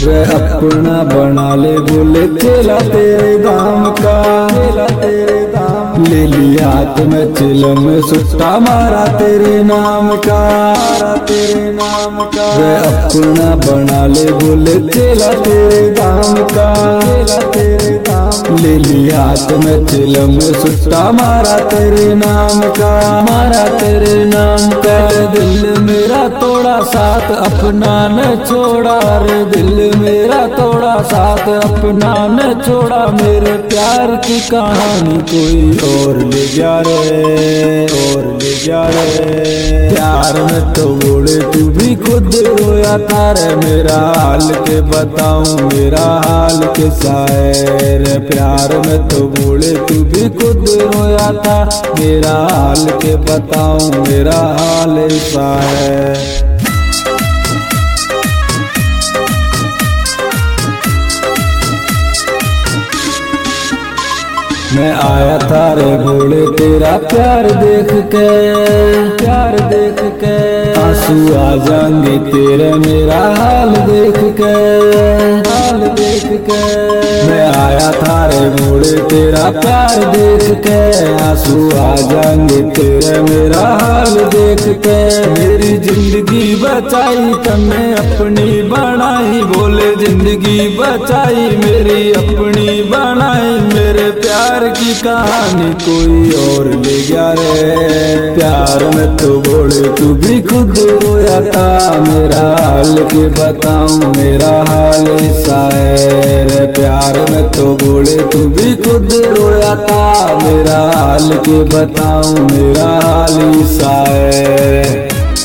वे अपना बना ले बोले चेला तेरे दाम का, चेला तेरे दाम। ले लिया हाथ में चिलम सुट्टा मारा तेरे नाम का, मारा तेरे नाम का। वे अपना बना ले बोले चेला तेरे दाम का, चेला तेरे दाम। ले लिया हाथ में चिलम सुट्टा मारा तेरे नाम का, मारा तेरे नाम का। दिल मेरा तोड़ा साथ अपना न छोड़ा रे, दिल मेरा तोड़ा साथ अपना न छोड़ा। मेरे प्यार की कहानी कोई और ले गया रे, और ले गया रे। प्यार में तो बोले तू भी खुद रोया था रे, मेरा हाल के बताऊं मेरा हाल कैसा है रे। प्यार में तो बोले तू भी खुद रोया था, मेरा हाल के बताऊं मेरा हाल ऐसा है। मैं आया था रे बोले तेरा प्यार देख के, प्यार देख के। आंसू आ जाएंगे तेरे मेरा हाल देख के, हाल देख के। मैं आया था रे बोले तेरा प्यार देख के, आंसू आ जाएंगे तेरे मेरा हाल देख के। मेरी जिंदगी बचाई तने अपनी बनाई, बोले जिंदगी बचाई मेरी अपनी बनाई। मेरे प्यार की कहानी कोई और ले गया रे। प्यार में तो बोले तू भी खुद रोया था, मेरा हाल के बताऊं मेरा हाल ऐसा है रे। प्यार में तो बोले तू भी खुद रोया था, मेरा हाल के बताऊं मेरा हाल ऐसा है।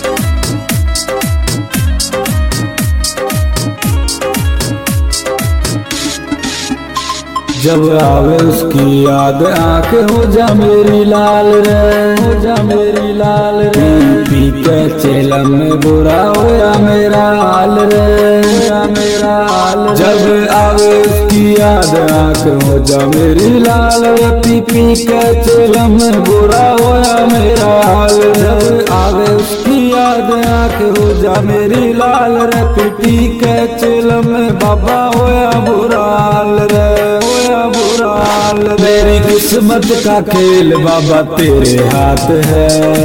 जब आवे उसकी याद आंख हो जा मेरी लाल रे, हो जा मेरी लाल रे। पी के चेलम में बुरा होया मेरा हाल रे, होया मेरा हाल। जब आवे उसकी याद आंख हो जा मेरी लाल रे, पी के चेलम में बुरा होया मेरा हाल। जब आवे उसकी याद आंख हो जा मेरी लाल रे, पी के चेलम में बाबा होया बुरा हाल रे, बुरा हाल। मेरी किस्मत का खेल बाबा तेरे हाथ है।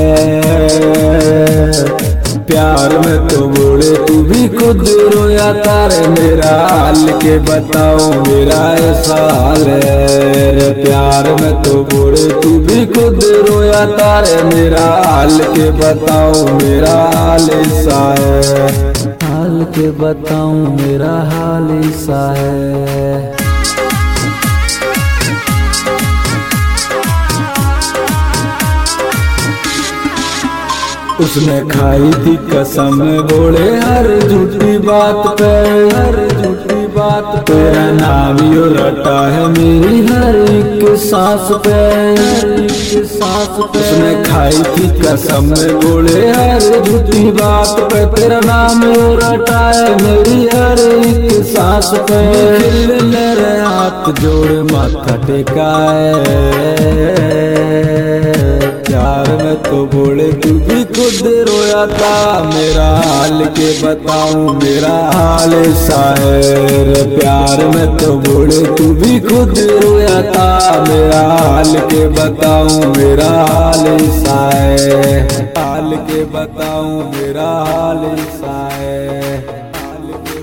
प्यार में तो बोले तू भी खुद रोया था रे, मेरा हाल के बताओ मेरा ऐसा हाल है रे। प्यार में तो बोले तू भी खुद रोया था रे, मेरा हाल के बताओ मेरा हाल ऐसा है। हाल के बताऊं मेरा हाल ऐसा है। उसने खाई थी कसम बोले हर झूठी बात पे, हर झूठी बात पे। तेरा नाम यो रटा है मेरी हर एक सांस पे, हर एक सांस पे। उसने खाई थी कसम बोले हर झूठी बात पे, तेरा नाम यो रटा है मेरी हर एक सांस पे। मेरे हाथ जोड़ माथा टेकाए, प्यार में तो बोले तू भी खुद रोया था, मेरा हाल के बताऊं मेरा हाल ऐसा है रे। प्यार में तो बोले तू भी खुद रोया था, मेरा हाल के बताऊं मेरा हाल ऐसा है। हाल के बताऊं मेरा हाल ऐसा है।